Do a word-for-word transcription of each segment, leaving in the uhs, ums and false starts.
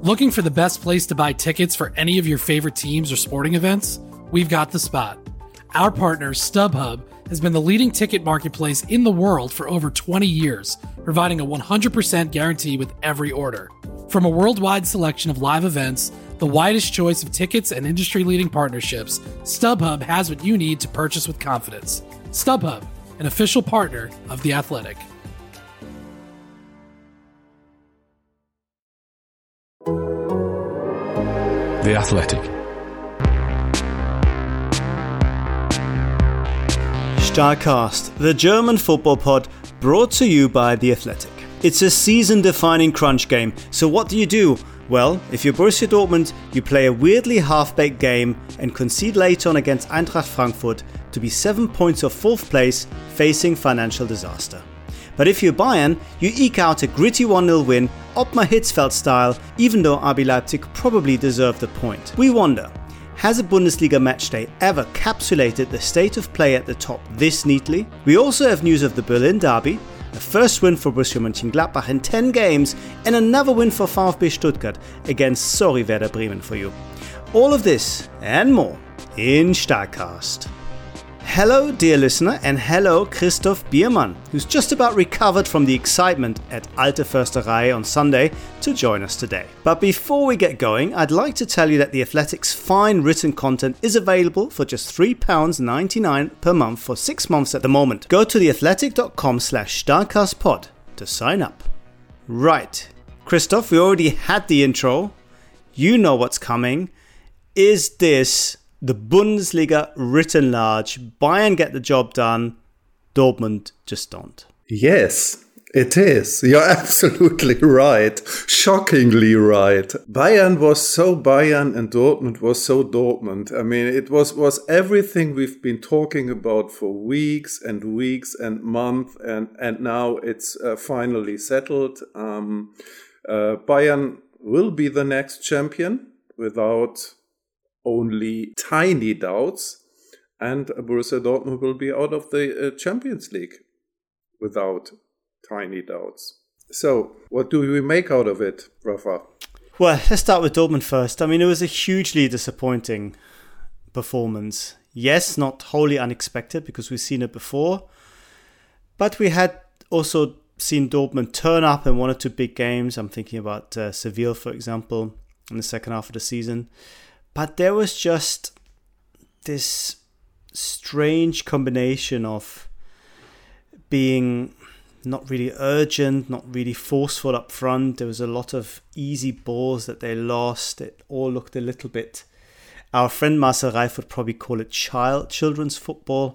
Looking for the best place to buy tickets for any of your favorite teams or sporting events? We've got the spot. Our partner, StubHub, has been the leading ticket marketplace in the world for over twenty years, providing a one hundred percent guarantee with every order. From a worldwide selection of live events, the widest choice of tickets and industry-leading partnerships, StubHub has what you need to purchase with confidence. StubHub, an official partner of The Athletic. The Athletic. Starcast, the German football pod brought to you by The Athletic. It's a season-defining crunch game, so what do you do? Well, if you're Borussia Dortmund, you play a weirdly half-baked game and concede late on against Eintracht Frankfurt to be seven points off fourth place, facing financial disaster. But if you're Bayern, you eke out a gritty one nil win, Ottmar Hitzfeld style, even though R B Leipzig probably deserved the point. We wonder, has a Bundesliga matchday ever capsulated the state of play at the top this neatly? We also have news of the Berlin derby, a first win for Borussia Mönchengladbach in ten games, and another win for VfB Stuttgart against sorry Werder Bremen for you. All of this and more in Starcast. Hello dear listener, and hello Christoph Biermann, who's just about recovered from the excitement at Alte Försterei on Sunday to join us today. But before we get going, I'd like to tell you that The Athletic's fine written content is available for just three pounds ninety-nine per month for six months at the moment. Go to theathletic.com slash starcastpod to sign up. Right, Christoph, we already had the intro. You know what's coming. Is this the Bundesliga written large? Bayern get the job done, Dortmund just don't. Yes, it is. You're absolutely right. Shockingly right. Bayern was so Bayern and Dortmund was so Dortmund. I mean, it was, was everything we've been talking about for weeks and weeks and months, and, and now it's uh, finally settled. Um, uh, Bayern will be the next champion without only tiny doubts, and Borussia Dortmund will be out of the uh, Champions League without tiny doubts. So, what do we make out of it, Rafa? Well, let's start with Dortmund first. I mean, it was a hugely disappointing performance. Yes, not wholly unexpected because we've seen it before, but we had also seen Dortmund turn up in one or two big games. I'm thinking about uh, Seville, for example, in the second half of the season. But there was just this strange combination of being not really urgent, not really forceful up front. There was a lot of easy balls that they lost. It all looked a little bit, our friend Marcel Reif would probably call it child, children's football.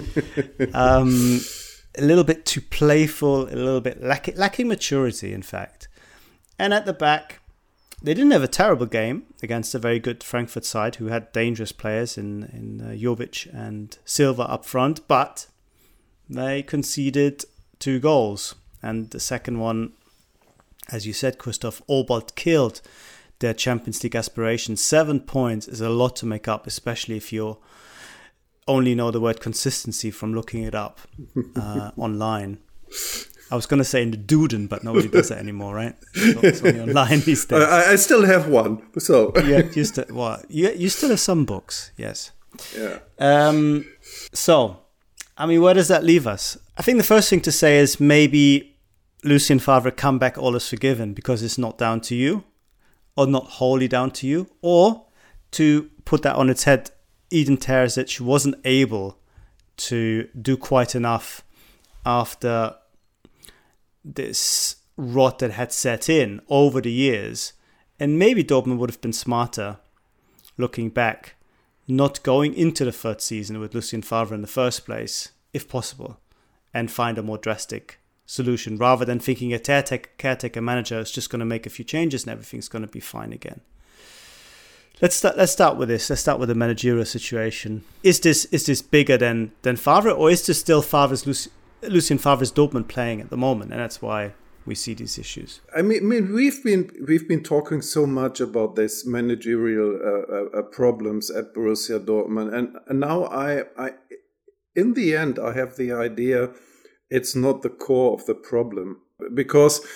um, a little bit too playful, a little bit lack, lacking maturity, in fact. And at the back, they didn't have a terrible game against a very good Frankfurt side who had dangerous players in, in uh, Jovic and Silva up front, but they conceded two goals. And the second one, as you said, Christoph, all but killed their Champions League aspirations. Seven points is a lot to make up, especially if you only know the word consistency from looking it up uh, online. I was going to say in the Duden, but nobody does that anymore, right? So it's only online these days. I, I still have one, so yeah, you still well, you you still have some books, yes. Yeah. Um. So, I mean, where does that leave us? I think the first thing to say is maybe Lucien Favre comeback all is forgiven because it's not down to you, or not wholly down to you, or to put that on its head, Edin Terzic wasn't able to do quite enough after this rot that had set in over the years, and maybe Dortmund would have been smarter looking back, not going into the third season with Lucien Favre in the first place, if possible, and find a more drastic solution rather than thinking a caretaker manager is just going to make a few changes and everything's going to be fine again. Let's start. Let's start with this. Let's start with the managerial situation. Is this is this bigger than than Favre, or is this still Favre's Lucien? Lucien Favre's Dortmund playing at the moment, and that's why we see these issues. I mean, I mean we've been we've been talking so much about this managerial uh, uh, problems at Borussia Dortmund, and, and now I, I, in the end, I have the idea it's not the core of the problem, because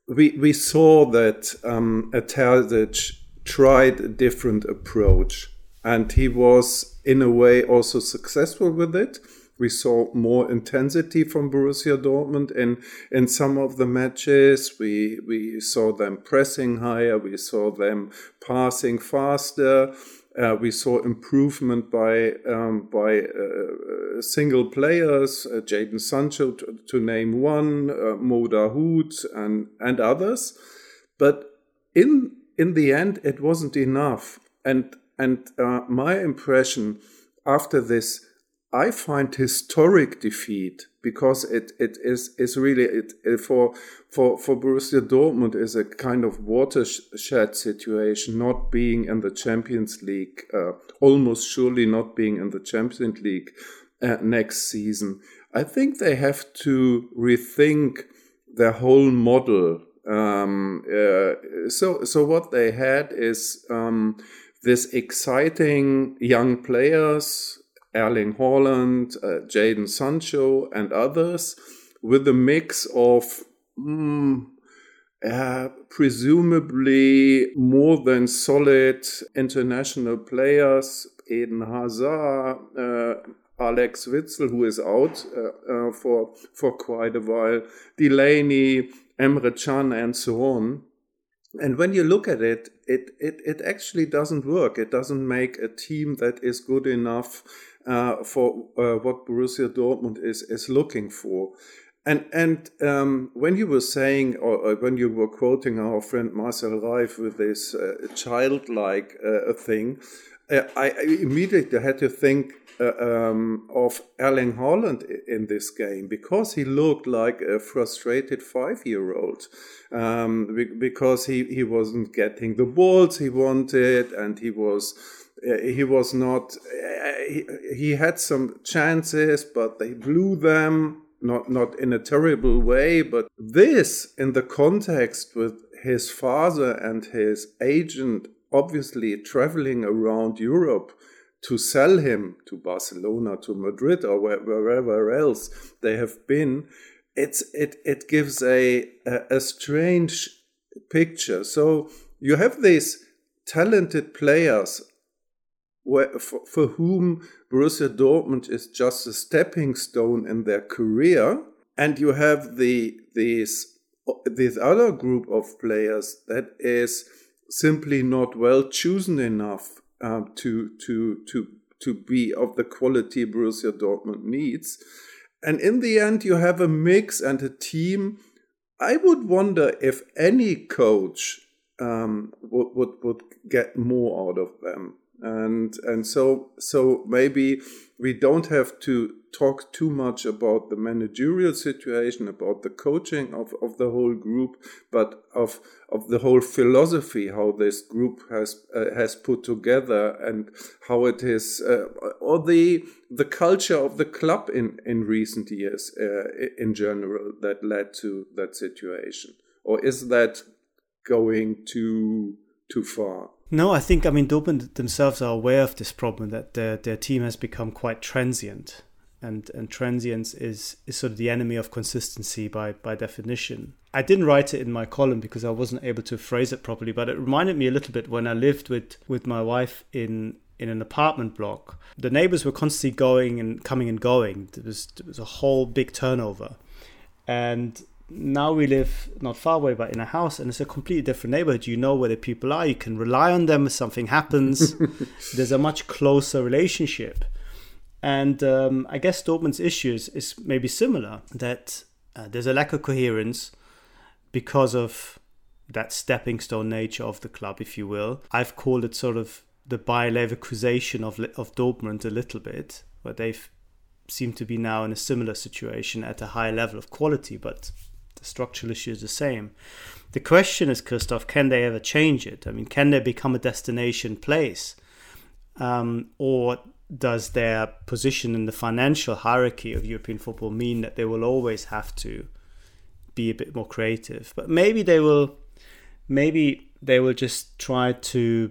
we we saw that um, Terzic tried a different approach, and he was in a way also successful with it. We saw more intensity from Borussia Dortmund in, in some of the matches. We we saw them pressing higher. We saw them passing faster. Uh, we saw improvement by um, by uh, single players, uh, Jadon Sancho to, to name one, uh, Mo Dahoud and and others. But in in the end, it wasn't enough. And and uh, my impression after this, I find historic defeat, because it, it is is really it, it for for for Borussia Dortmund is a kind of watershed situation, not being in the Champions League, uh, almost surely not being in the Champions League uh, next season. I think they have to rethink their whole model. Um, uh, so so what they had is um, this exciting young players. Erling Haaland, uh, Jadon Sancho, and others, with a mix of mm, uh, presumably more than solid international players, Eden Hazard, uh, Alex Witsel, who is out uh, uh, for for quite a while, Delaney, Emre Can, and so on. And when you look at it, it, it, it actually doesn't work. It doesn't make a team that is good enough uh, for uh, what Borussia Dortmund is, is looking for. And and um, when you were saying, or, or when you were quoting our friend Marcel Reif with this uh, childlike uh, thing, uh, I, I immediately had to think Uh, um, of Erling Haaland in this game, because he looked like a frustrated five-year-old, um, because he, he wasn't getting the balls he wanted, and he was uh, he was not uh, he, he had some chances, but they blew them, not not in a terrible way. But this, in the context with his father and his agent obviously traveling around Europe to sell him to Barcelona, to Madrid, or where, wherever else they have been, it's it it gives a, a a strange picture. So you have these talented players where, for, for whom Borussia Dortmund is just a stepping stone in their career, and you have the these this other group of players that is simply not well chosen enough Um, to to to to be of the quality Borussia Dortmund needs. And in the end, you have a mix and a team. I would wonder if any coach um, would, would would get more out of them. And and so so maybe we don't have to talk too much about the managerial situation, about the coaching of, of the whole group, but of of the whole philosophy, how this group has uh, has put together, and how it is, uh, or the the culture of the club in in recent years uh, in general that led to that situation. Or is that going too too far? No, I think, I mean, Dortmund themselves are aware of this problem, that their their team has become quite transient. And and transience is, is sort of the enemy of consistency by, by definition. I didn't write it in my column because I wasn't able to phrase it properly, but it reminded me a little bit when I lived with, with my wife in, in an apartment block. The neighbors were constantly going and coming and going. There was, there was a whole big turnover. And now we live not far away, but in a house, and it's a completely different neighborhood. You know where the people are. You can rely on them if something happens. There's a much closer relationship. And um, I guess Dortmund's issues is maybe similar, that uh, there's a lack of coherence because of that stepping stone nature of the club, if you will. I've called it sort of the Bayer Leverkusen of, of Dortmund a little bit, where they've seem to be now in a similar situation at a high level of quality, but the structural issue is the same. The question is, Christoph, can they ever change it? I mean, can they become a destination place? Um, or does their position in the financial hierarchy of European football mean that they will always have to be a bit more creative? But maybe they will, maybe they will just try to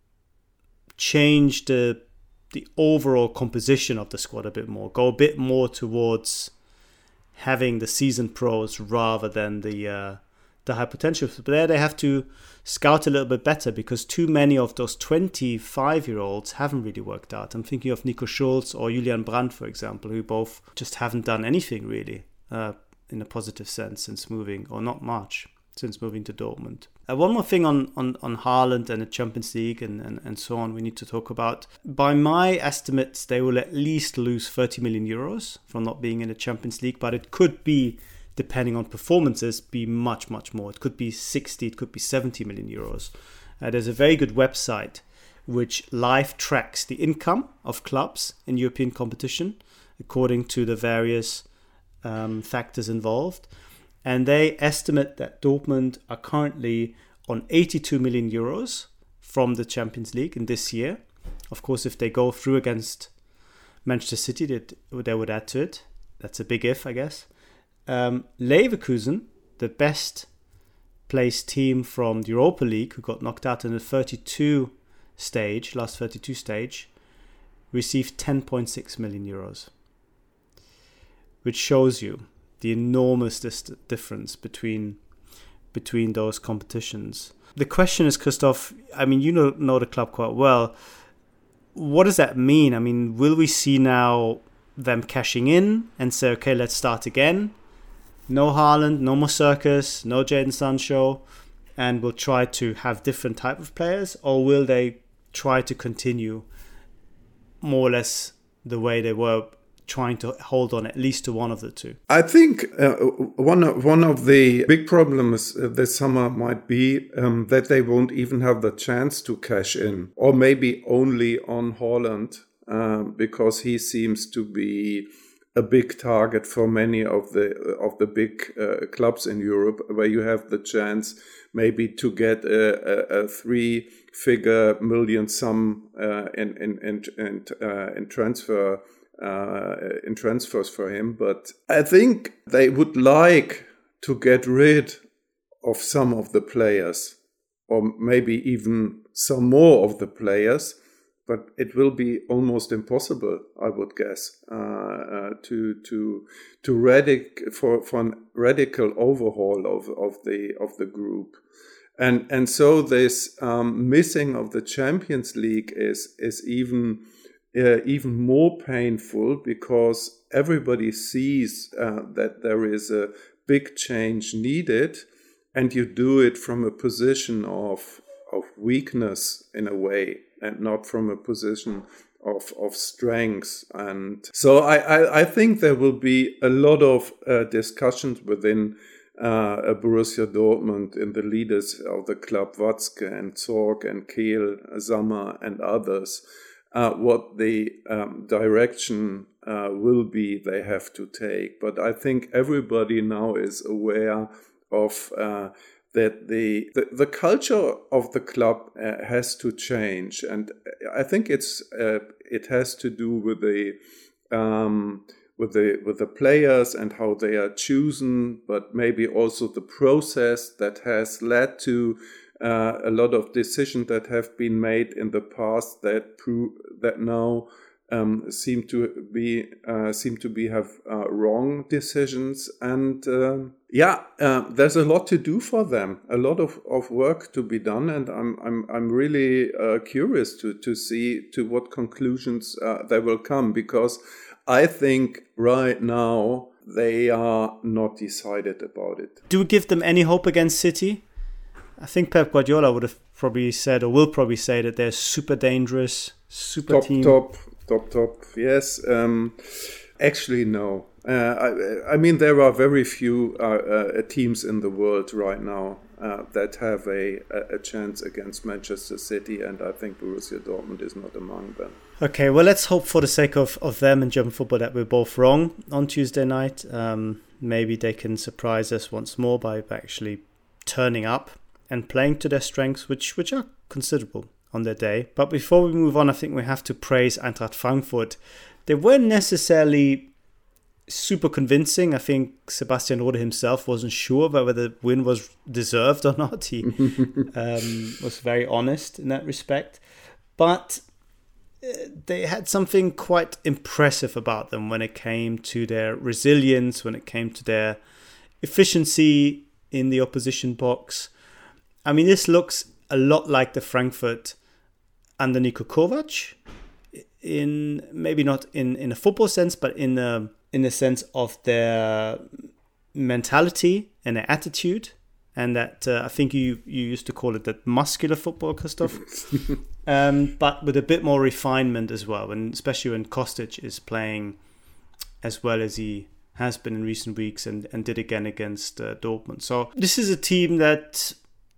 change the the overall composition of the squad a bit more, go a bit more towards having the seasoned pros rather than the uh, the high potential. But there they have to scout a little bit better because too many of those twenty-five-year-olds haven't really worked out. I'm thinking of Nico Schulz or Julian Brandt, for example, who both just haven't done anything really uh, in a positive sense since moving, or not much, since moving to Dortmund. Uh, one more thing on, on, on Haaland and the Champions League and, and, and so on we need to talk about. By my estimates, they will at least lose thirty million euros from not being in the Champions League, but it could be, depending on performances, be much, much more. It could be sixty, it could be seventy million euros. Uh, there's a very good website which live tracks the income of clubs in European competition according to the various um, factors involved. And they estimate that Dortmund are currently on eighty-two million euros from the Champions League in this year. Of course, if they go through against Manchester City, they, they would add to it. That's a big if, I guess. Um, Leverkusen, the best placed team from the Europa League, who got knocked out in the thirty-two stage, last thirty-two stage, received ten point six million euros, which shows you the enormous dis- difference between between those competitions. The question is, Christoph, I mean, you know, know the club quite well. What does that mean? I mean, will we see now them cashing in and say, okay, let's start again? No Haaland, no more Circus, no Jadon Sancho, and we'll try to have different type of players? Or will they try to continue more or less the way they were, trying to hold on at least to one of the two? I think uh, one of, one of the big problems this summer might be um, that they won't even have the chance to cash in, or maybe only on Haaland, uh, because he seems to be a big target for many of the of the big uh, clubs in Europe, where you have the chance maybe to get a, a, a three-figure million sum uh, in in in in, uh, in transfer. Uh, in transfers for him, but I think they would like to get rid of some of the players, or maybe even some more of the players, but it will be almost impossible, I would guess, uh, uh, to to to radic for for an radical overhaul of, of the of the group, and and so this um, missing of the Champions League is is even. Uh, even more painful, because everybody sees uh, that there is a big change needed, and you do it from a position of of weakness in a way, and not from a position of of strength. And so I, I, I think there will be a lot of uh, discussions within uh, Borussia Dortmund in the leaders of the club, Watzke and Zorc and Kehl, Sammer and others, Uh, what the um, direction uh, will be they have to take. But I think everybody now is aware of uh, that the, the the culture of the club uh, has to change, and I think it's uh, it has to do with the um, with the with the players and how they are chosen, but maybe also the process that has led to Uh, a lot of decisions that have been made in the past that prove that now um, seem to be uh, seem to be have uh, wrong decisions, and uh, yeah, uh, there's a lot to do for them, a lot of, of work to be done, and I'm I'm I'm really uh, curious to to see to what conclusions uh, they will come, because I think right now they are not decided about it. Do we give them any hope against City? I think Pep Guardiola would have probably said, or will probably say, that they're super dangerous, super top, team. Top, top, top, yes. Um, actually, no. Uh, I, I mean, there are very few uh, uh, teams in the world right now uh, that have a, a chance against Manchester City, and I think Borussia Dortmund is not among them. Okay, well, let's hope for the sake of, of them and German football that we're both wrong on Tuesday night. Um, maybe they can surprise us once more by actually turning up and playing to their strengths, which which are considerable on their day. But before we move on, I think we have to praise Eintracht Frankfurt. They weren't necessarily super convincing. I think Sebastian Rode himself wasn't sure whether the win was deserved or not. He um, was very honest in that respect. But they had something quite impressive about them when it came to their resilience, when it came to their efficiency in the opposition box. I mean, this looks a lot like the Frankfurt under Niko Kovac, in maybe not in, in a football sense, but in the in the sense of their mentality and their attitude. And that uh, I think you, you used to call it that muscular football, Christoph. um, but with a bit more refinement as well, and especially when Kostic is playing as well as he has been in recent weeks and, and did again against uh, Dortmund. So this is a team that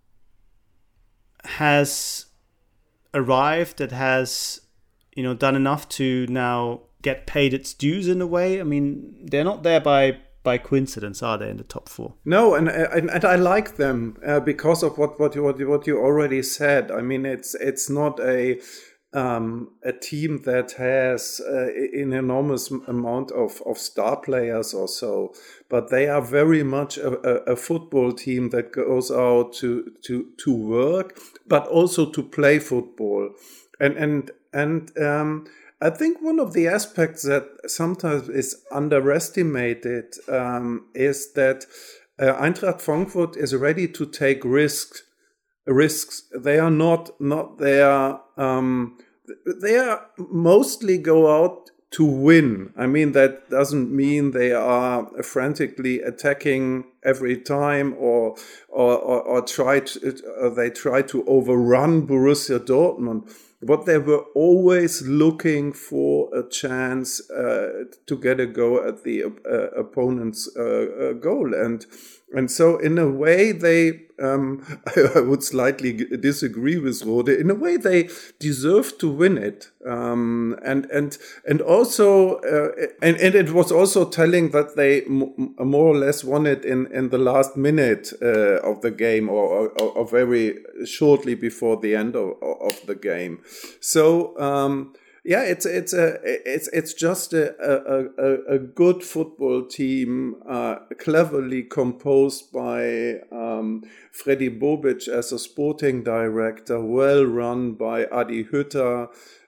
has arrived, that has, you know, done enough to now get paid its dues in a way. I mean, they're not there by by coincidence, are they, in the top four? No, and and, and I like them uh, because of what what you, what you what you already said. I mean, it's it's not a um, a team that has uh, an enormous amount of, of star players or so, but they are very much a, a, a football team that goes out to to to work, but also to play football, and and and. Um, I think one of the aspects that sometimes is underestimated um, is that uh, Eintracht Frankfurt is ready to take risks. Risks. They are not not there. Um, they are mostly go out to win. I mean, that doesn't mean they are frantically attacking every time or or or, or try to, or they try to overrun Borussia Dortmund. But they were always looking for a chance uh, to get a go at the uh, opponent's uh, uh, goal. And and so in a way they, um, I would slightly disagree with Rode, in a way they deserve to win it. Um, and and and also, uh, and, and it was also telling that they m- more or less won it in, in the last minute uh, of the game or, or, or very shortly before the end of, of the game. So um, yeah, it's it's a it's it's just a a, a, a good football team, uh, cleverly composed by um, Freddy Bobic as a sporting director, well run by Adi Hütter.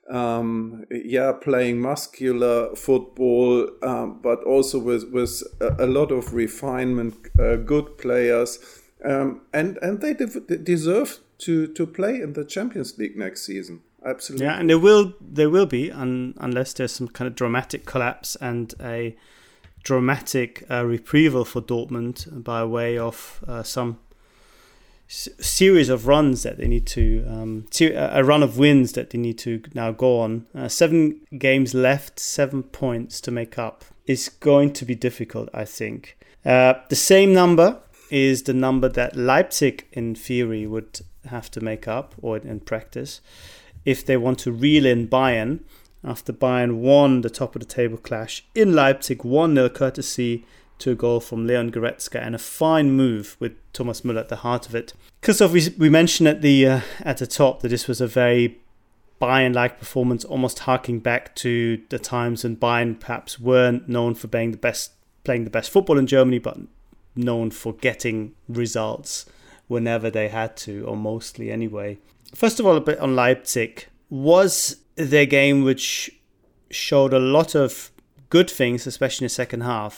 Um, yeah, playing muscular football, um, but also with with a, a lot of refinement, uh, good players, um, and and they de- deserve to to play in the Champions League next season. Absolutely. Yeah, and there will there will be, un, unless there's some kind of dramatic collapse and a dramatic uh, retrieval for Dortmund by way of uh, some s- series of runs that they need to, um, ser- a run of wins that they need to now go on. Uh, seven games left, seven points to make up. Is going to be difficult, I think. Uh, the same number is the number that Leipzig, in theory, would have to make up, or in practice, if they want to reel in Bayern, after Bayern won the top of the table clash in Leipzig, one nil courtesy to a goal from Leon Goretzka, and a fine move with Thomas Müller at the heart of it. Christoph, we, we mentioned at the uh, at the top that this was a very Bayern-like performance, almost harking back to the times when Bayern perhaps weren't known for playing the best, playing the best football in Germany, but known for getting results whenever they had to, or mostly anyway. First of all, a bit on Leipzig. Was their game which showed a lot of good things, especially in the second half,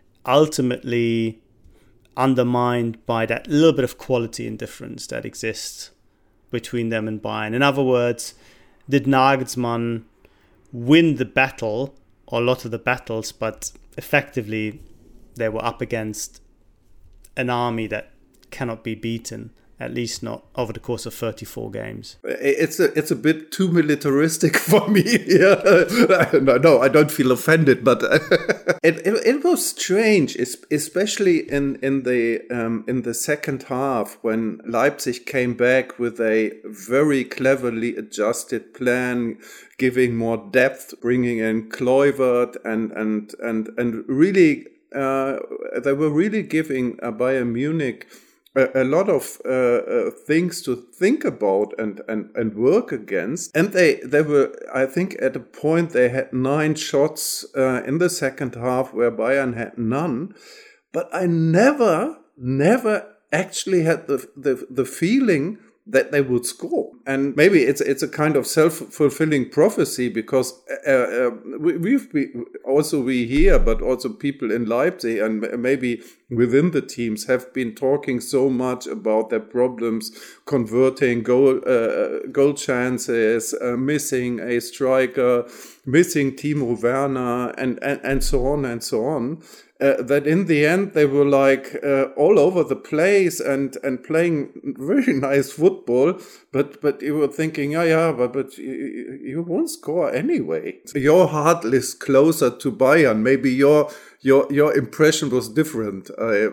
ultimately undermined by that little bit of quality and difference that exists between them and Bayern? In other words, did Nagelsmann win the battle, or a lot of the battles, but effectively they were up against an army that cannot be beaten? At least not over the course of thirty-four games. It's a it's a bit too militaristic for me. Yeah. No, no, I don't feel offended, but it, it it was strange, especially in in the um, in the second half when Leipzig came back with a very cleverly adjusted plan, giving more depth, bringing in Kluivert, and and and and really uh, they were really giving uh, Bayern Munich a lot of uh, uh, things to think about and, and, and work against. And they, they were, I think, at a point they had nine shots uh, in the second half where Bayern had none. But I never, never actually had the, the, the feeling that they would score. And maybe it's it's a kind of self-fulfilling prophecy, because uh, uh, we, we've we, also we here, but also people in Leipzig and maybe within the teams have been talking so much about their problems, converting goal uh, goal chances, uh, missing a striker, missing Timo Werner, and, and, and so on and so on, uh, that in the end they were like uh, all over the place and, and playing very nice football, but but you were thinking, yeah, yeah, but, but you, you won't score anyway. Your heart is closer to Bayern. Maybe your your your impression was different. I,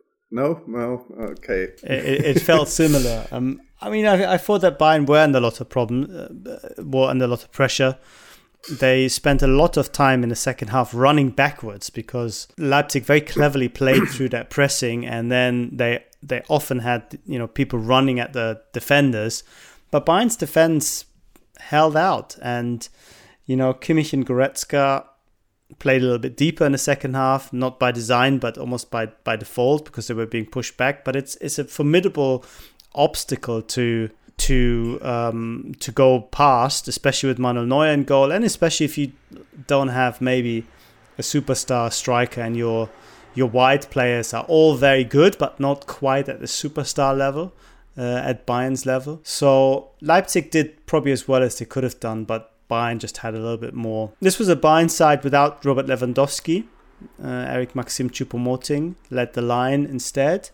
no? No? Okay. It, it felt similar. Um, I mean, I, I thought that Bayern were under a lot of problems, uh, were under a lot of pressure. They spent a lot of time in the second half running backwards because Leipzig very cleverly played through that pressing, and then they they often had, you know, people running at the defenders. But Bayern's defense held out, and, you know, Kimmich and Goretzka played a little bit deeper in the second half, not by design, but almost by, by default because they were being pushed back. But it's it's a formidable obstacle to to um, to go past, especially with Manuel Neuer in goal, and especially if you don't have maybe a superstar striker and your your wide players are all very good, but not quite at the superstar level, uh, at Bayern's level. So Leipzig did probably as well as they could have done, but Bayern just had a little bit more. This was a Bayern side without Robert Lewandowski. Uh, Eric Maxim Choupo-Moting led the line instead.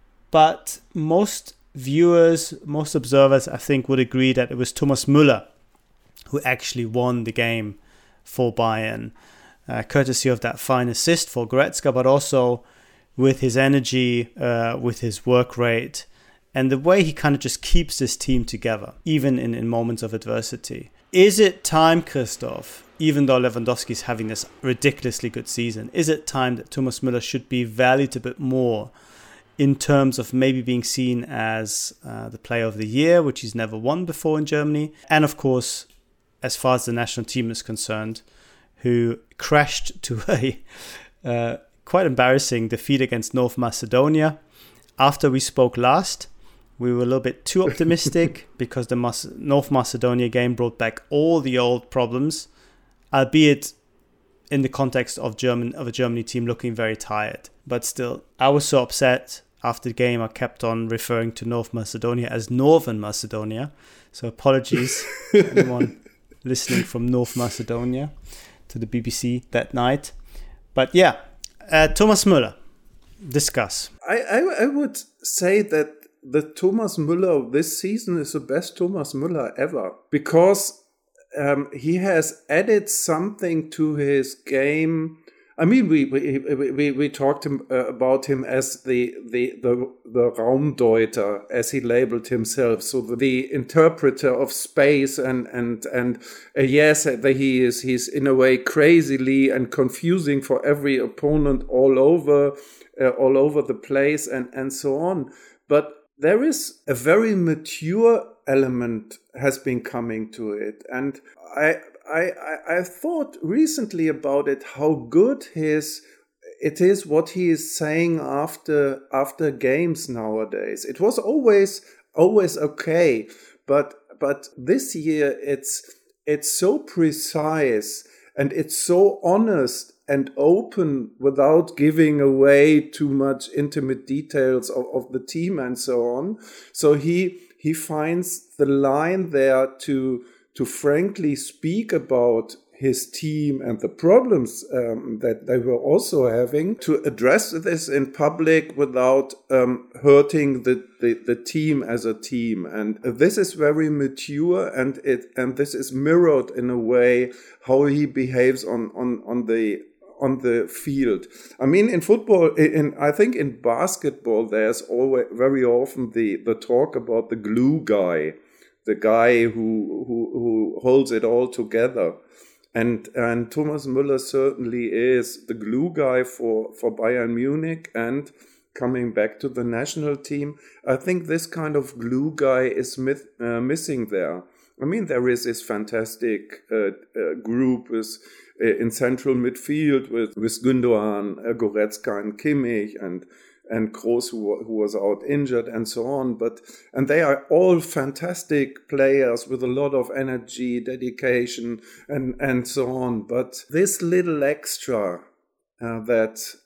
But most viewers, most observers, I think, would agree that it was Thomas Müller who actually won the game for Bayern, uh, courtesy of that fine assist for Goretzka, but also with his energy, uh, with his work rate, and the way he kind of just keeps this team together, even in, in moments of adversity. Is it time, Christoph, even though Lewandowski is having this ridiculously good season, is it time that Thomas Müller should be valued a bit more in terms of maybe being seen as uh, the player of the year, which he's never won before in Germany? And of course, as far as the national team is concerned, who crashed to a uh, quite embarrassing defeat against North Macedonia. After we spoke last, we were a little bit too optimistic because the Mas- North Macedonia game brought back all the old problems, albeit in the context of German of a Germany team looking very tired. But still, I was so upset after the game. I kept on referring to North Macedonia as Northern Macedonia. So apologies to anyone listening from North Macedonia to the B B C that night. But yeah, uh, Thomas Müller, discuss. I, I, I would say that the Thomas Müller of this season is the best Thomas Müller ever, because um, he has added something to his game. I mean, we we we, we talked him, uh, about him as the the the the Raumdeuter, as he labeled himself, so the, the interpreter of space, and and and uh, yes, that he is he's in a way crazily and confusing for every opponent all over uh, all over the place, and and so on. But there is a very mature element has been coming to it, and I. I, I, I thought recently about it, how good his it is what he is saying after after games nowadays. It was always always okay, but but this year it's it's so precise and it's so honest and open without giving away too much intimate details of, of the team and so on. So he he finds the line there to to frankly speak about his team and the problems um, that they were also having, to address this in public without um, hurting the, the, the team as a team. And this is very mature, and it and this is mirrored in a way how he behaves on, on, on the on the field. I mean, in football, in I think in basketball, there's always very often the, the talk about the glue guy, the guy who, who who holds it all together. And and Thomas Müller certainly is the glue guy for, for Bayern Munich. And coming back to the national team, I think this kind of glue guy is myth, uh, missing there. I mean, there is this fantastic uh, uh, group with, uh, in central midfield with, with Gündoğan, uh, Goretzka and Kimmich, and and Kroos, who, who was out injured, and so on. But and they are all fantastic players with a lot of energy, dedication, and, and so on. But this little extra uh, that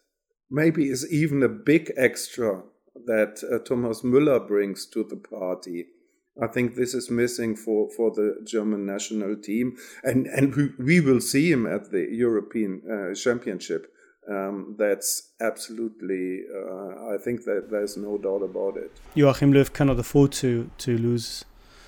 maybe is even a big extra that uh, Thomas Müller brings to the party. I think this is missing for, for the German national team. And, and we, we will see him at the European uh, Championship. Um, that's absolutely, uh, I think that there's no doubt about it. Joachim Löw cannot afford to, to lose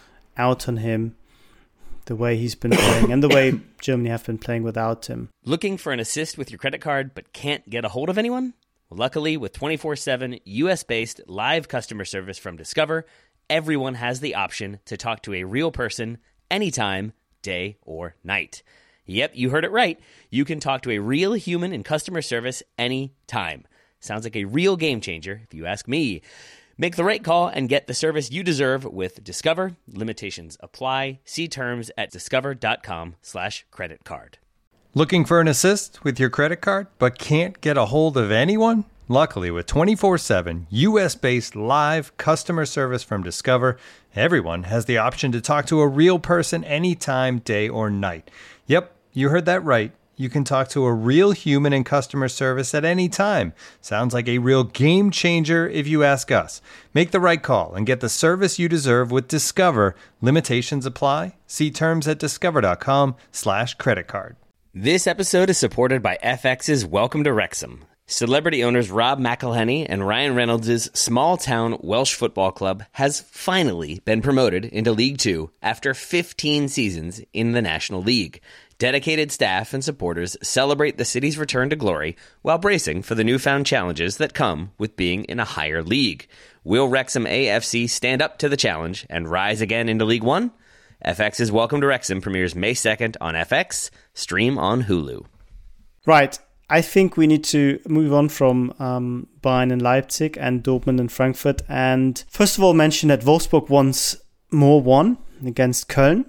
out on him the way he's been playing and the way Germany have been playing without him. Looking for an assist with your credit card but can't get a hold of anyone? Luckily, with twenty-four seven U S-based live customer service from Discover, everyone has the option to talk to a real person anytime, day or night. Yep, you heard it right. You can talk to a real human in customer service anytime. Sounds like a real game changer, if you ask me. Make the right call and get the service you deserve with Discover. Limitations apply. See terms at discover.com slash credit card. Looking for an assist with your credit card but can't get a hold of anyone? Luckily, with twenty-four seven U S-based live customer service from Discover, everyone has the option to talk to a real person anytime, day or night. Yep, you heard that right. You can talk to a real human in customer service at any time. Sounds like a real game changer if you ask us. Make the right call and get the service you deserve with Discover. Limitations apply. See terms at discover.com slash credit card. This episode is supported by F X's Welcome to Wrexham. Celebrity owners Rob McElhenney and Ryan Reynolds' small-town Welsh football club has finally been promoted into League Two after fifteen seasons in the National League. Dedicated staff and supporters celebrate the city's return to glory while bracing for the newfound challenges that come with being in a higher league. Will Wrexham A F C stand up to the challenge and rise again into League One? F X's Welcome to Wrexham premieres May second on F X. Stream on Hulu. Right. I think we need to move on from um, Bayern and Leipzig and Dortmund and Frankfurt. And first of all, mention that Wolfsburg once more won against Köln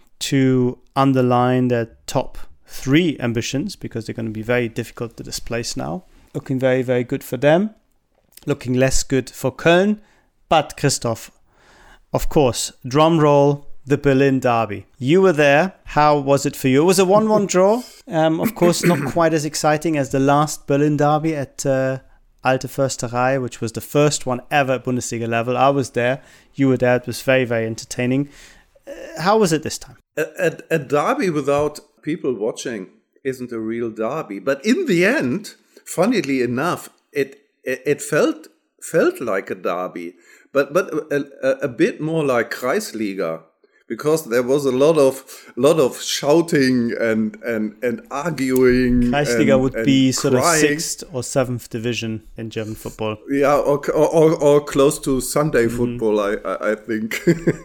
to underline their top three ambitions, because they're going to be very difficult to displace now. Looking very, very good for them. Looking less good for Köln. But Christoph, of course, drum roll, the Berlin derby. You were there. How was it for you? It was a one one draw. Um, of course, not quite as exciting as the last Berlin derby at uh, Alte Försterei, which was the first one ever at Bundesliga level. I was there. You were there. It was very, very entertaining. Uh, how was it this time? A, a, a derby without people watching isn't a real derby. But in the end, funnily enough, it it, it felt felt like a derby, but but a, a, a bit more like Kreisliga. Because there was a lot of lot of shouting and and, and arguing. Kreisliga and, would and be sort crying. of sixth or seventh division in German football. Yeah, or or, or close to Sunday mm-hmm. football, I I, I think.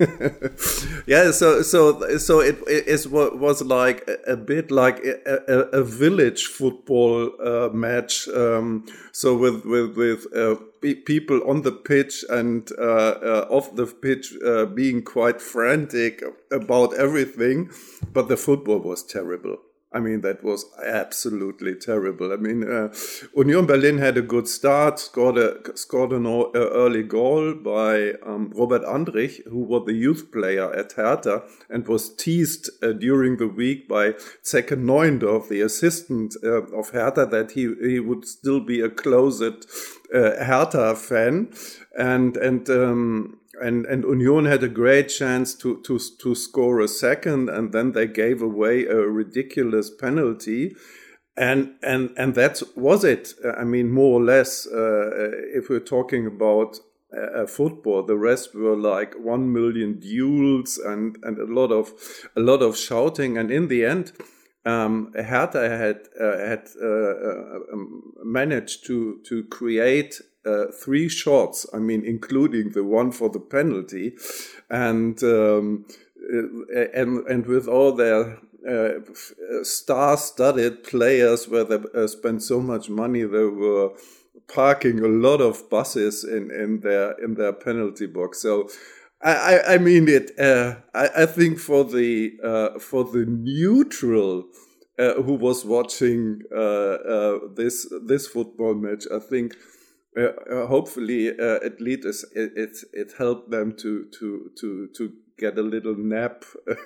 yeah, so so so it it was like a, a bit like a, a, a village football uh, match. Um, so with with with. Uh, people on the pitch and uh, uh, off the pitch uh, being quite frantic about everything, but the football was terrible. I mean, that was absolutely terrible. I mean, uh, Union Berlin had a good start, scored a scored an early goal by um, Robert Andrich, who was the youth player at Hertha and was teased uh, during the week by Zecke Neuendorf, the assistant uh, of Hertha, that he he would still be a closet uh, Hertha fan, and and. Um, And and Union had a great chance to, to to score a second, and then they gave away a ridiculous penalty, and and and that was it. I mean, more or less, uh, if we're talking about uh, football, the rest were like one million duels and, and a lot of a lot of shouting, and in the end, um, Hertha had uh, had uh, uh, managed to to create. Uh, three shots, I mean, including the one for the penalty, and um, and and with all their uh, star-studded players, where they uh, spent so much money, they were parking a lot of buses in, in their in their penalty box. So, I I mean it. Uh, I I think for the uh, for the neutral. Uh, who was watching uh, uh, this this football match? I think. Uh, uh, hopefully, uh, at least it, it it helped them to to to to get a little nap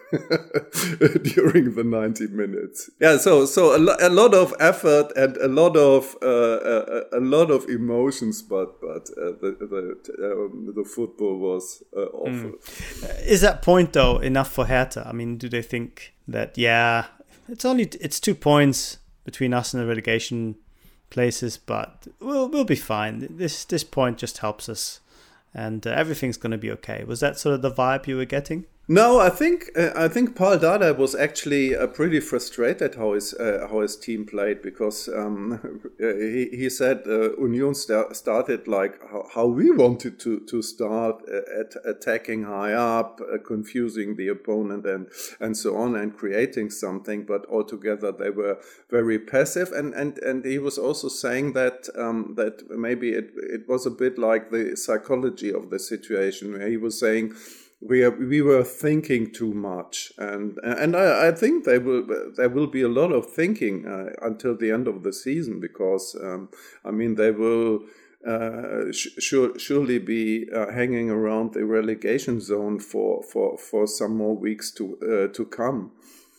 during the ninety minutes. Yeah, so so a, lo- a lot of effort and a lot of uh, a, a lot of emotions, but but uh, the the, um, the football was uh, awful. Mm. Is that point though enough for Hertha? I mean, do they think that yeah, it's only it's two points between us and the relegation places, but we'll we'll be fine. This this point just helps us, and uh, everything's going to be okay. Was that sort of the vibe you were getting? No, I think uh, I think Paul Dardai was actually uh, pretty frustrated how his uh, how his team played, because um, he he said uh, Union st- started like how, how we wanted to to start uh, at attacking high up, uh, confusing the opponent and and so on, and creating something, but altogether they were very passive. And and and he was also saying that um, that maybe it it was a bit like the psychology of the situation, where he was saying, We are, we were thinking too much, and and I, I think there will there will be a lot of thinking uh, until the end of the season, because um, I mean they will uh, sh- sure, surely be uh, hanging around the relegation zone for, for, for some more weeks to uh, to come.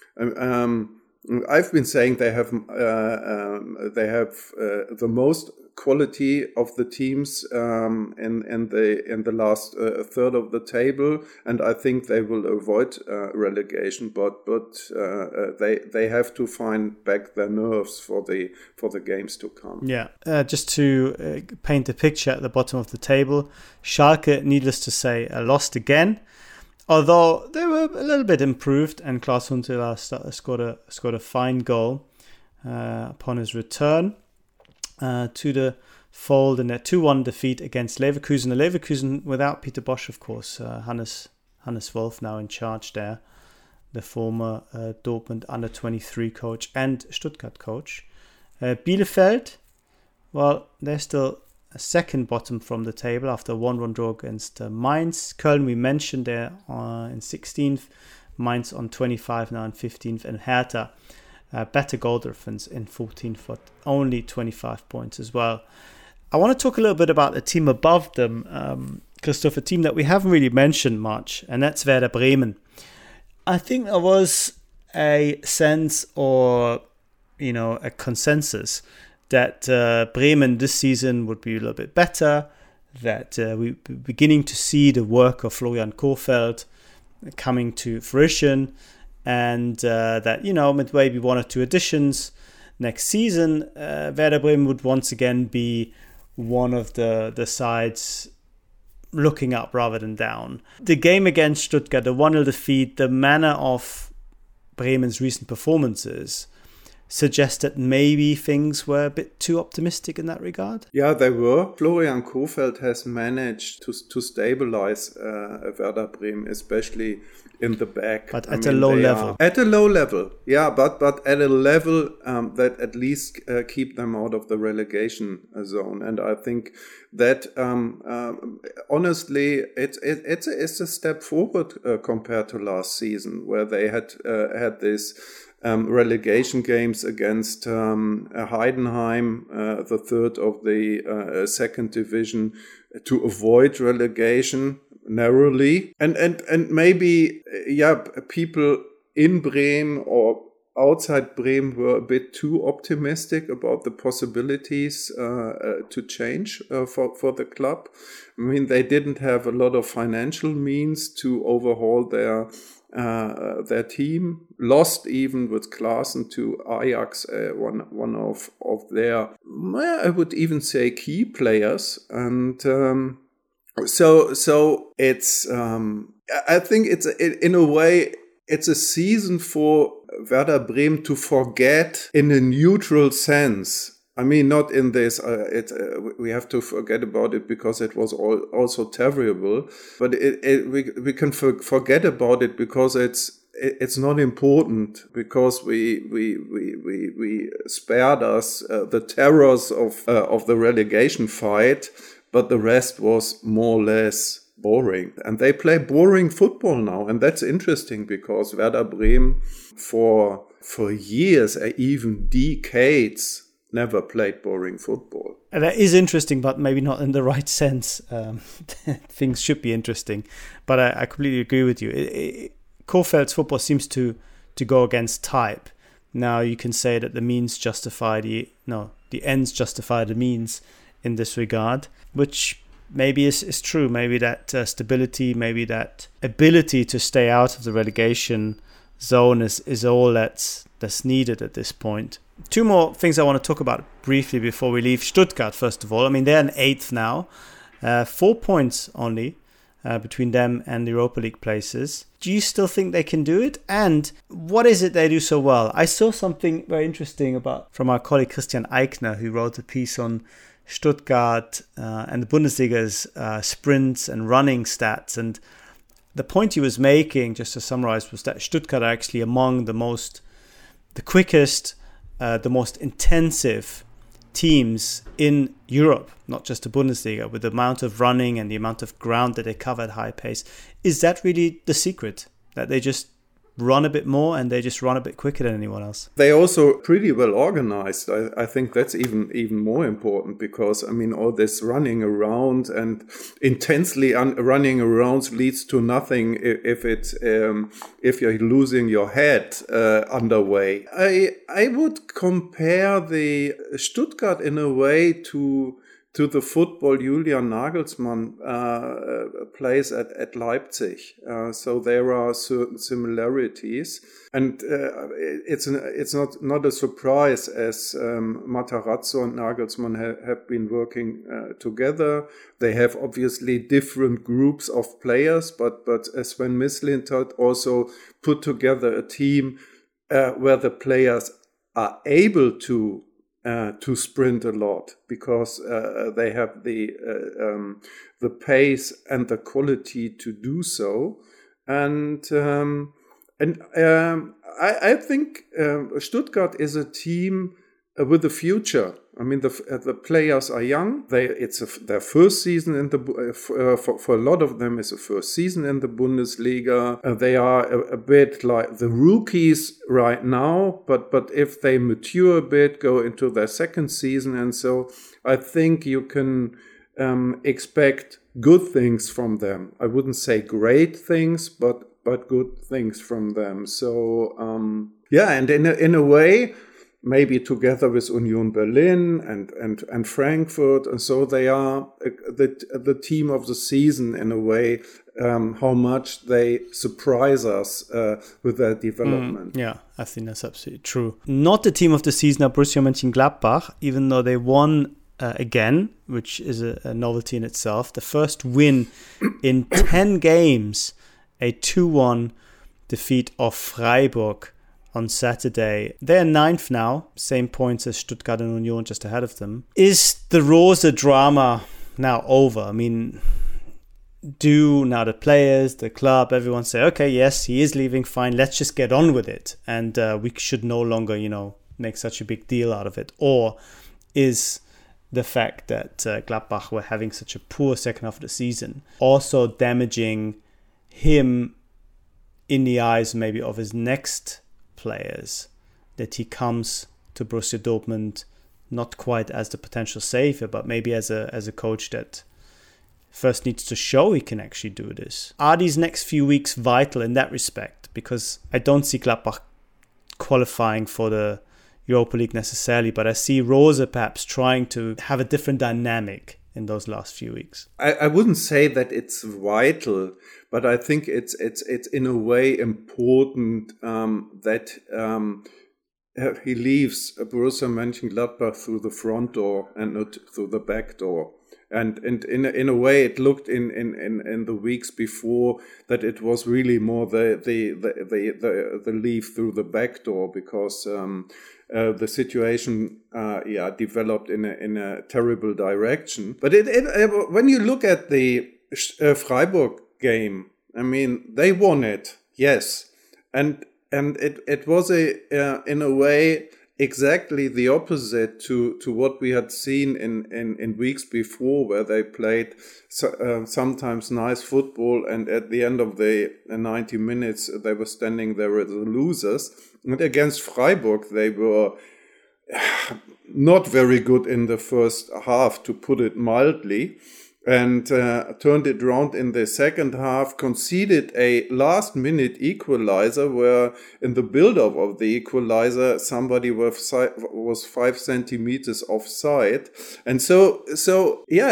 Um, I've been saying they have uh, um, they have uh, the most quality of the teams um, in in the in the last uh, third of the table, and I think they will avoid uh, relegation. But but uh, they they have to find back their nerves for the for the games to come. Yeah, uh, just to uh, paint a picture at the bottom of the table, Schalke, needless to say, uh, lost again. Although they were a little bit improved, and Klaus Huntelaar scored a scored a fine goal uh, upon his return uh, to the fold in a two one defeat against Leverkusen. Leverkusen without Peter Bosch, of course. Uh, Hannes Hannes Wolf now in charge there, the former uh, Dortmund under twenty-three coach and Stuttgart coach. Uh, Bielefeld, well, they're still a second bottom from the table after a one one draw against uh, Mainz. Köln, we mentioned there uh, in sixteenth. Mainz on twenty-five now in fifteenth. And Hertha, uh, better goal difference in fourteenth, but only twenty-five points as well. I want to talk a little bit about the team above them, um, Christoph, a team that we haven't really mentioned much, and that's Werder Bremen. I think there was a sense, or, you know, a consensus that uh, Bremen this season would be a little bit better, that uh, we're beginning to see the work of Florian Kohfeldt coming to fruition, and uh, that, you know, with maybe one or two additions next season, uh, Werder Bremen would once again be one of the, the sides looking up rather than down. The game against Stuttgart, the one nil defeat, the manner of Bremen's recent performances suggest that maybe things were a bit too optimistic in that regard? Yeah, they were. Florian Kohfeldt has managed to to stabilize uh, Werder Bremen, especially in the back. But at I mean, a low level. At a low level, yeah, but, but at a level um, that at least uh, keep them out of the relegation zone. And I think that, um, uh, honestly, it, it, it's, a, it's a step forward uh, compared to last season, where they had uh, had this Um, relegation games against um, Heidenheim, uh, the third of the uh, second division, to avoid relegation narrowly. And and and maybe, yeah, people in Bremen or outside Bremen were a bit too optimistic about the possibilities uh, uh, to change uh, for, for the club. I mean, they didn't have a lot of financial means to overhaul their Uh, their team, lost even with Klaassen to Ajax, uh, one one of of their, I would even say, key players, and um, so so it's um, I think it's it, in a way it's a season for Werder Bremen to forget in a neutral sense. I mean, not in this, uh, it, uh, we have to forget about it because it was all, also terrible, but it, it, we we can for, forget about it because it's it, it's not important, because we we we we, we spared us uh, the terrors of uh, of the relegation fight, but the rest was more or less boring. And they play boring football now, and that's interesting because Werder Bremen for for years, even decades, never played boring football. And that is interesting, but maybe not in the right sense. Um, things should be interesting, but I, I completely agree with you. It, it, Kohfeldt's football seems to, to go against type. Now you can say that the means justify the no, the ends justify the means in this regard, which maybe is, is true. Maybe that uh, stability, maybe that ability to stay out of the relegation zone is, is all that's that's needed at this point. Two more things I want to talk about briefly before we leave. Stuttgart, first of all. I mean, they're in eighth now. Uh, four points only uh, between them and the Europa League places. Do you still think they can do it? And what is it they do so well? I saw something very interesting about from our colleague Christian Eichner, who wrote a piece on Stuttgart uh, and the Bundesliga's uh, sprints and running stats. And the point he was making, just to summarize, was that Stuttgart are actually among the most, the quickest, uh, the most intensive teams in Europe, not just the Bundesliga, with the amount of running and the amount of ground that they cover at high pace. Is that really the secret? That they just run a bit more and they just run a bit quicker than anyone else? They're also pretty well organized. I, I think that's even even more important because, I mean, all this running around and intensely un- running around leads to nothing if, if it's um, if you're losing your head uh, underway. I I would compare the Stuttgart in a way to to the football Julian Nagelsmann uh, plays at, at Leipzig. Uh, so there are certain similarities. And uh, it's an, it's not, not a surprise as um, Matarazzo and Nagelsmann ha- have been working uh, together. They have obviously different groups of players, but, but Sven Mislintat also put together a team uh, where the players are able to Uh, to sprint a lot because uh, they have the uh, um, the pace and the quality to do so, and um, and um, I, I think um, Stuttgart is a team uh, with a future. I mean, the uh, the players are young. They it's a, their first season in the uh, for for a lot of them is a first season in the Bundesliga. Uh, they are a, a bit like the rookies right now, but but if they mature a bit, go into their second season, and so I think you can um, expect good things from them. I wouldn't say great things, but but good things from them. So um, yeah, and in a, in a way, maybe together with Union Berlin and, and, and Frankfurt. And so they are the, the team of the season in a way, um, how much they surprise us uh, with their development. Mm, yeah, I think that's absolutely true. Not the team of the season are Borussia Mönchengladbach, even though they won uh, again, which is a, a novelty in itself. The first win in ten games, a two one defeat of Freiburg on Saturday. They're ninth now, same points as Stuttgart and Union, just ahead of them. Is the Rose drama now over? I mean, do now the players, the club, everyone say, okay, yes, he is leaving, fine, let's just get on with it. And uh, we should no longer, you know, make such a big deal out of it. Or is the fact that uh, Gladbach were having such a poor second half of the season also damaging him in the eyes maybe of his next players, that he comes to Borussia Dortmund not quite as the potential savior, but maybe as a as a coach that first needs to show he can actually do this? Are these next few weeks vital in that respect? Because I don't see Gladbach qualifying for the Europa League necessarily, but I see Rose perhaps trying to have a different dynamic in those last few weeks. I, I wouldn't say that it's vital, but I think it's it's it's in a way important um, that um, he leaves Borussia Mönchengladbach through the front door and not through the back door. And and in a, in a way, it looked in, in, in, in the weeks before that it was really more the the the the, the, the leave through the back door because um, uh, the situation uh, yeah developed in a in a terrible direction. But it, it when you look at the uh, Freiburg game, I mean, they won it, yes, and and it it was a uh, in a way exactly the opposite to, to what we had seen in, in, in weeks before, where they played so, uh, sometimes nice football, and at the end of the ninety minutes they were standing there as the losers. And against Freiburg they were not very good in the first half, to put it mildly, and uh, turned it around in the second half, conceded a last-minute equalizer where in the build-up of the equalizer, somebody was, was five centimeters offside. And so, so yeah,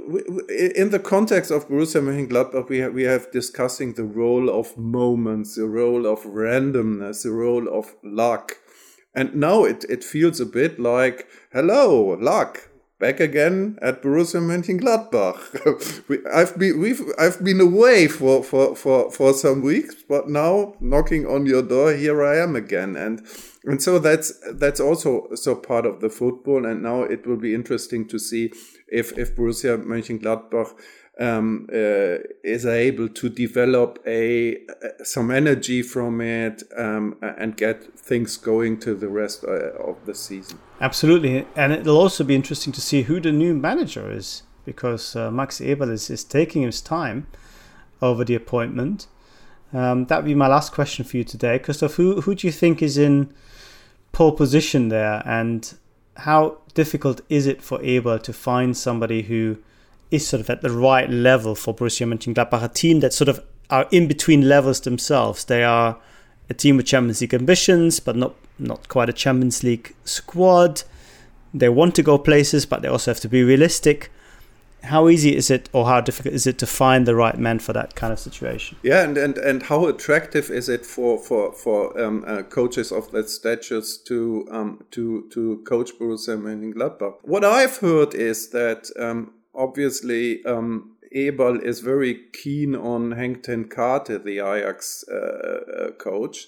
in the context of Borussia Mönchengladbach, we have, we have discussing the role of moments, the role of randomness, the role of luck. And now it, it feels a bit like, hello, luck. Back again at Borussia Mönchengladbach. we, I've been we've I've been away for, for, for, for some weeks, but now knocking on your door, here I am again. And and so that's that's also so part of the football. And now it will be interesting to see if if Borussia Mönchengladbach um, uh, is able to develop a some energy from it um, and get things going to the rest uh, of the season. Absolutely. And it'll also be interesting to see who the new manager is, because uh, Max Eberl is, is taking his time over the appointment. Um, that would be my last question for you today. Christoph, who, who do you think is in pole position there, and how difficult is it for Eberl to find somebody who is sort of at the right level for Borussia Mönchengladbach, a team that sort of are in between levels themselves? They are a team with Champions League ambitions, but not not quite a Champions League squad. They want to go places, but they also have to be realistic. How easy is it, or how difficult is it to find the right man for that kind of situation? Yeah, and and, and how attractive is it for for for um, uh, coaches of that status to um to to coach Borussia Mönchengladbach? What I've heard is that um, obviously um, Eberl is very keen on Henk ten Kate, the Ajax uh, uh, coach,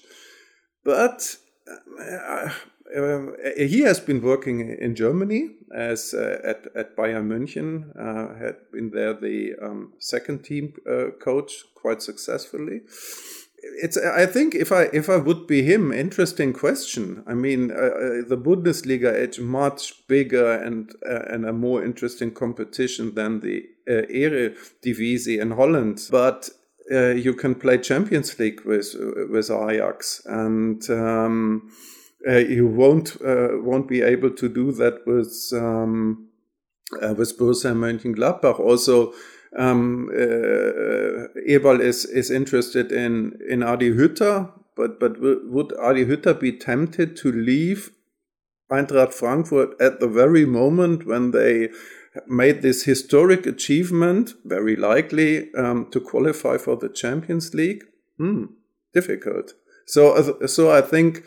but uh, uh, he has been working in Germany as uh, at at Bayern München, uh, had been there the um, second team uh, coach quite successfully. It's I think if I if I would be him, interesting question. I mean, uh, the Bundesliga is much bigger and uh, and a more interesting competition than the uh, Eredivisie in Holland, but uh, you can play Champions League with with Ajax, and um, uh, you won't uh, won't be able to do that with um, uh, with Borussia Mönchengladbach. Also, um, uh, Eberl is is interested in in Adi Hütter, but but would Adi Hütter be tempted to leave Eintracht Frankfurt at the very moment when they made this historic achievement, very likely um, to qualify for the Champions League? Hmm, difficult. So, so I think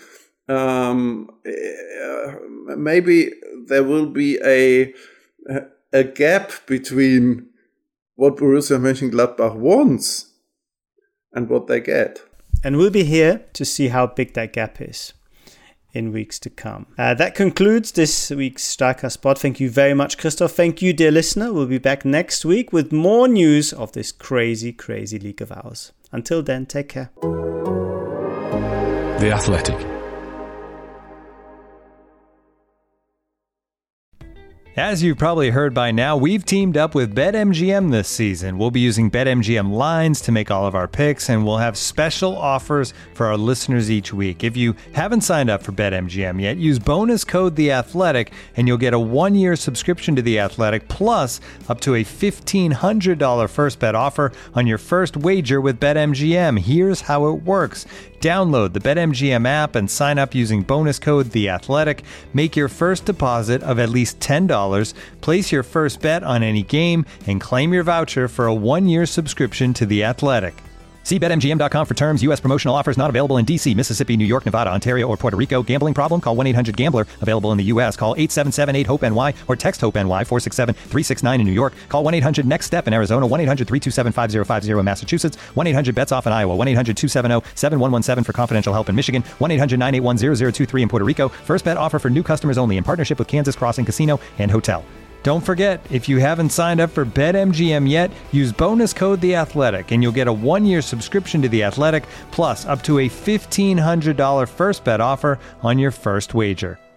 um, uh, maybe there will be a a gap between what Borussia Mönchengladbach wants and what they get. And we'll be here to see how big that gap is in weeks to come. Uh, that concludes this week's Starcast Spot. Thank you very much, Christoph. Thank you, dear listener. We'll be back next week with more news of this crazy, crazy league of ours. Until then, take care. The Athletic. As you've probably heard by now, we've teamed up with BetMGM this season. We'll be using BetMGM lines to make all of our picks, and we'll have special offers for our listeners each week. If you haven't signed up for BetMGM yet, use bonus code The Athletic, and you'll get a one-year subscription to The Athletic, plus up to a fifteen hundred dollars first bet offer on your first wager with BetMGM. Here's how it works. Download the BetMGM app and sign up using bonus code The Athletic. Make your first deposit of at least ten dollars, place your first bet on any game, and claim your voucher for a one-year subscription to The Athletic. See Bet M G M dot com for terms. U S promotional offers not available in D C, Mississippi, New York, Nevada, Ontario, or Puerto Rico. Gambling problem? Call one eight hundred gambler. Available in the U S. Call eight seven seven eight hope N Y or text HOPE-N Y four six seven three six nine in New York. Call one eight hundred next step in Arizona. one eight hundred three two seven five zero five zero in Massachusetts. one eight hundred bets off in Iowa. one eight hundred two seven zero seven one one seven for confidential help in Michigan. one eight hundred nine eight one zero zero two three in Puerto Rico. First bet offer for new customers only in partnership with Kansas Crossing Casino and Hotel. Don't forget, if you haven't signed up for BetMGM yet, use bonus code The Athletic, and you'll get a one-year subscription to The Athletic, plus up to a fifteen hundred dollars first bet offer on your first wager.